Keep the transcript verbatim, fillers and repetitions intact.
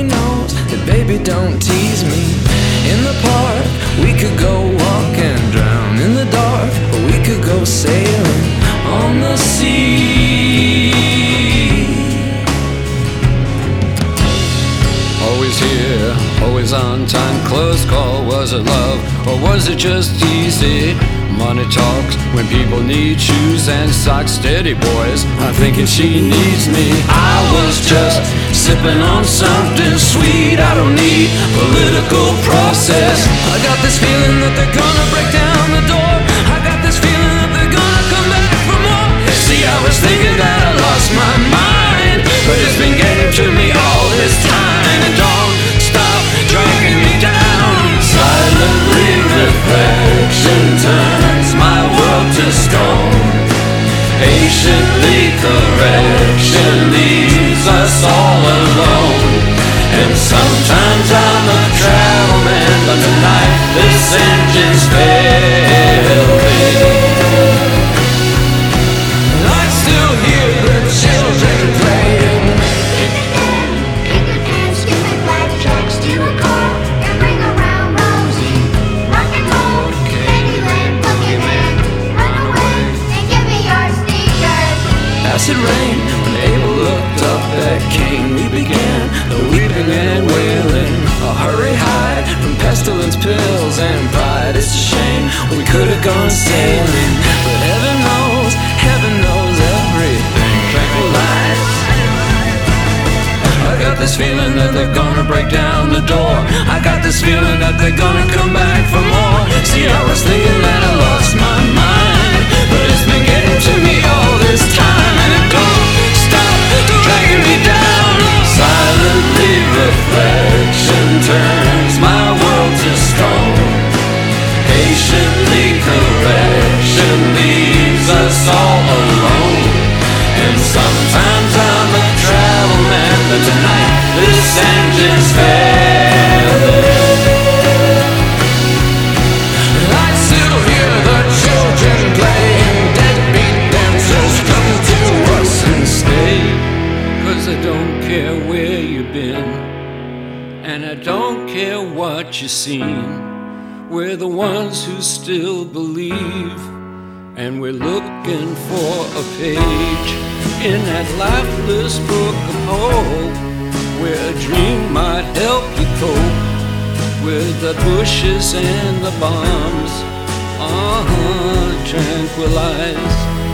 he knows that baby don't tease me. In the park, we could go walk and drown in the dark, or we could go sailing on the sea. Always here, always on time, close call. Was it love, or was it just easy? Money talks when people need shoes and socks. Steady boys, I'm thinking she needs me. I was just sipping on something sweet. I don't need political process. I got this feeling that they're gonna break down the door. I got this feeling that they're gonna come back for more. See, I was thinking that I lost my mind, but it's been getting to me all this time. And don't stop dragging me down. Silently reflection turns my world to stone. Patiently correction leaves us all alone. And sometimes I'm a travel man, but tonight this engine's failing. I still hear the children playing. Kick a can, skip it, black jacks, steal a car, and bring around Rosie. Rock and roll, Candyland, Pokemon, run away and give me your sneakers. Acid rain, when Abel looked up at Cain, we began the weeping and wailing. A hurry hide from pestilence, pills, and pride. It's a shame we could have gone sailing, but heaven knows, heaven knows everything. Tranquilize. I got this feeling that they're gonna break down the door. I got this feeling that they're gonna come back for more. See, I was thinking that I lost my mind, but it's been getting to me all this time, and it don't stop dragging me down. Silently reflection turns my world to stone. Patiently correction leaves us all alone. And sometimes I'm a travel man, but tonight this engine's failing. I still hear the children playing. Deadbeat dancers come to us and stay. Cause I don't care where you've been, and I don't care what you've seen. We're the ones who still believe, and we're looking for a page in that lifeless book of hope, where a dream might help you cope with the bushes and the bombs. Uh-huh, tranquilize.